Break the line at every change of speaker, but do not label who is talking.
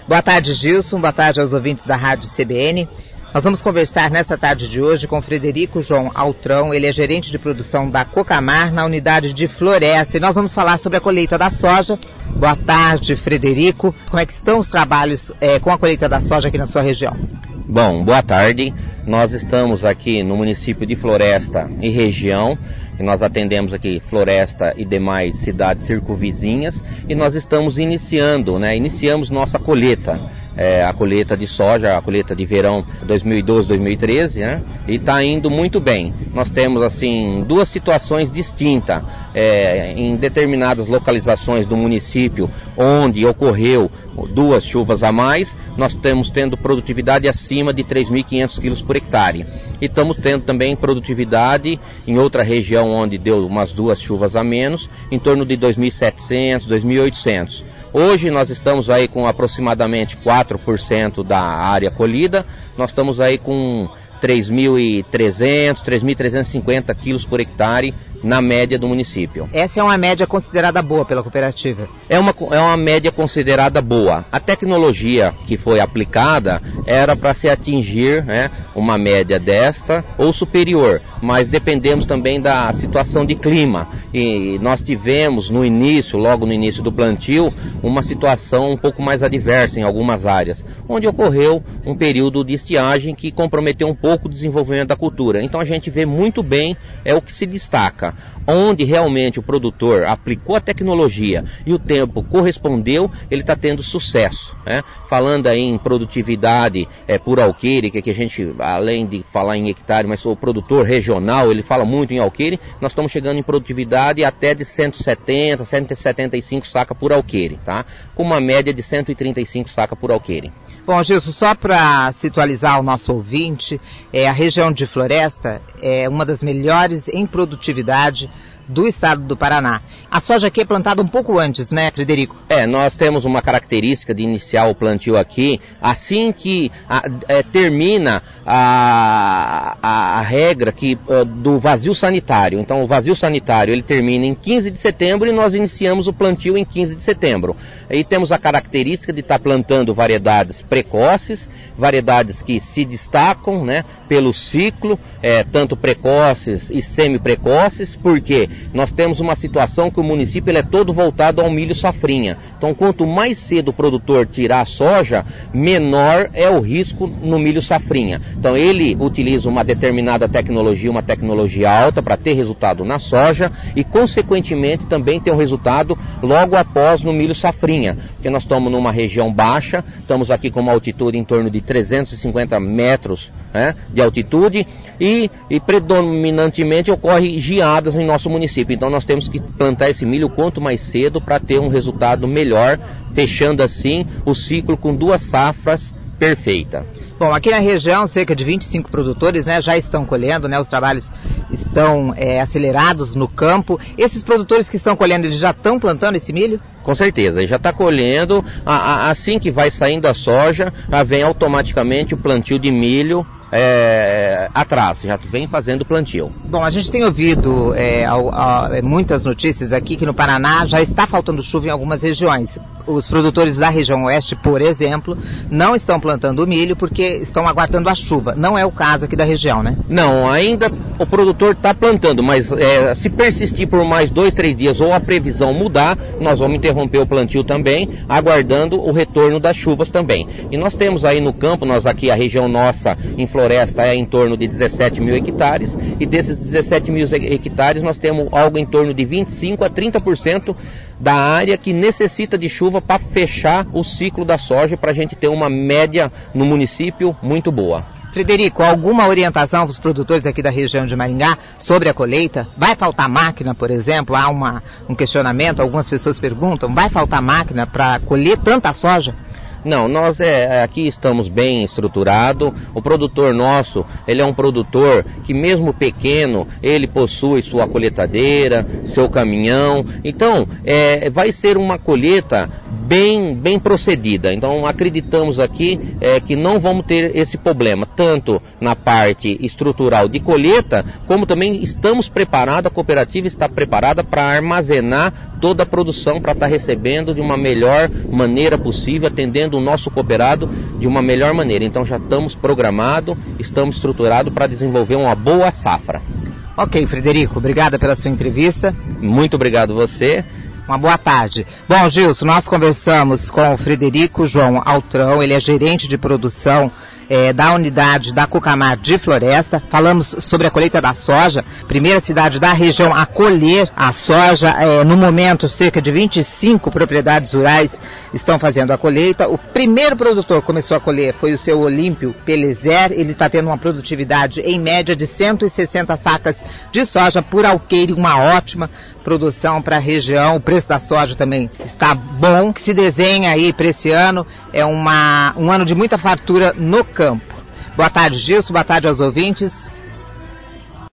Boa tarde, Gilson. Boa tarde aos ouvintes da Rádio CBN. Nós vamos conversar nessa tarde de hoje com Frederico João Altrão. Ele é gerente de produção da Cocamar na unidade de Floresta. E nós vamos falar sobre a colheita da soja. Boa tarde, Frederico. Como é que estão os trabalhos com a colheita da soja aqui na sua região?
Bom, boa tarde. Nós estamos aqui no município de Floresta e região. E nós atendemos aqui Floresta e demais cidades circunvizinhas. E nós estamos iniciamos nossa colheita. A colheita de soja, a colheita de verão 2012-2013, né? E está indo muito bem. Nós temos, assim, duas situações distintas. Em determinadas localizações do município, onde ocorreu duas chuvas a mais, nós estamos tendo produtividade acima de 3.500 quilos por hectare. E estamos tendo também produtividade em outra região onde deu umas duas chuvas a menos, em torno de 2.700, 2.800. Hoje nós estamos aí com aproximadamente 4% da área colhida, nós estamos aí com 3.300, 3.350 quilos por hectare na média do município.
Essa é uma média considerada boa pela cooperativa?
É uma média considerada boa. A tecnologia que foi aplicada era para se atingir, uma média desta ou superior, mas dependemos também da situação de clima. E nós tivemos logo no início do plantio, uma situação um pouco mais adversa em algumas áreas, onde ocorreu um período de estiagem que comprometeu um pouco o desenvolvimento da cultura. Então a gente vê muito bem o que se destaca. Onde realmente o produtor aplicou a tecnologia e o tempo correspondeu, ele está tendo sucesso. Falando aí em produtividade por alqueire, que a gente, além de falar em hectare, mas o produtor regional, ele fala muito em alqueire, nós estamos chegando em produtividade até de 170, 175 sacas por alqueire, tá? Com uma média de 135 sacas por alqueire.
Bom, Gilson, só para situalizar o nosso ouvinte, a região de Floresta é uma das melhores em produtividade do estado do Paraná. A soja aqui é plantada um pouco antes, né, Frederico?
Nós temos uma característica de iniciar o plantio aqui, assim que termina a regra do vazio sanitário. Então, o vazio sanitário, ele termina em 15 de setembro e nós iniciamos o plantio em 15 de setembro. Aí temos a característica de estar plantando variedades precoces, variedades que se destacam, pelo ciclo, tanto precoces e semi-precoces, porque nós temos uma situação que o município ele é todo voltado ao milho safrinha. Então, quanto mais cedo o produtor tirar a soja, menor é o risco no milho safrinha. Então, ele utiliza uma determinada tecnologia, uma tecnologia alta para ter resultado na soja e, consequentemente, também ter um resultado logo após no milho safrinha. Porque nós estamos numa região baixa, estamos aqui com uma altitude em torno de 350 metros de altitude e predominantemente ocorre geadas em nosso município. Então nós temos que plantar esse milho quanto mais cedo para ter um resultado melhor, fechando assim o ciclo com duas safras perfeitas.
Bom, aqui na região, cerca de 25 produtores já estão colhendo, os trabalhos estão acelerados no campo. Esses produtores que estão colhendo, eles já estão plantando esse milho?
Com certeza, já está colhendo. Assim que vai saindo a soja, já vem automaticamente o plantio de milho atrás, já vem fazendo plantio.
Bom, a gente tem ouvido muitas notícias aqui que no Paraná já está faltando chuva em algumas regiões. Os produtores da região oeste, por exemplo, não estão plantando milho porque estão aguardando a chuva. Não é o caso aqui da região, né?
Não, ainda o produtor está plantando, mas se persistir por mais 2, 3 dias ou a previsão mudar, nós vamos interromper o plantio também, aguardando o retorno das chuvas também. E nós temos aí no campo, a região nossa em Floresta é em torno de 17 mil hectares, e desses 17 mil hectares nós temos algo em torno de 25 a 30% da área que necessita de chuva para fechar o ciclo da soja, para a gente ter uma média no município muito boa.
Frederico, alguma orientação para os produtores aqui da região de Maringá sobre a colheita? Vai faltar máquina, por exemplo? Há um questionamento, algumas pessoas perguntam, vai faltar máquina para colher tanta soja?
Não, nós aqui estamos bem estruturados. O produtor nosso, ele é um produtor que mesmo pequeno, ele possui sua colheitadeira, seu caminhão. Então, vai ser uma colheita bem procedida. Então acreditamos aqui que não vamos ter esse problema, tanto na parte estrutural de colheita, como também estamos preparados, a cooperativa está preparada para armazenar toda a produção, para estar recebendo de uma melhor maneira possível, atendendo o nosso cooperado de uma melhor maneira. Então já estamos programados, estamos estruturados para desenvolver uma boa safra.
Ok, Frederico, obrigada pela sua entrevista.
Muito obrigado você.
Uma boa tarde. Bom, Gilson, nós conversamos com o Frederico João Altrão, ele é gerente de produção da unidade da Cocamar de Floresta. Falamos sobre a colheita da soja, primeira cidade da região a colher a soja. No momento, cerca de 25 propriedades rurais estão fazendo a colheita. O primeiro produtor que começou a colher foi o seu Olímpio Pelezer. Ele está tendo uma produtividade em média de 160 sacas de soja por alqueire, uma ótima produção para a região. O preço da soja também está bom. O que se desenha aí para esse ano é um ano de muita fartura no campo. Boa tarde, Gilson. Boa tarde aos ouvintes.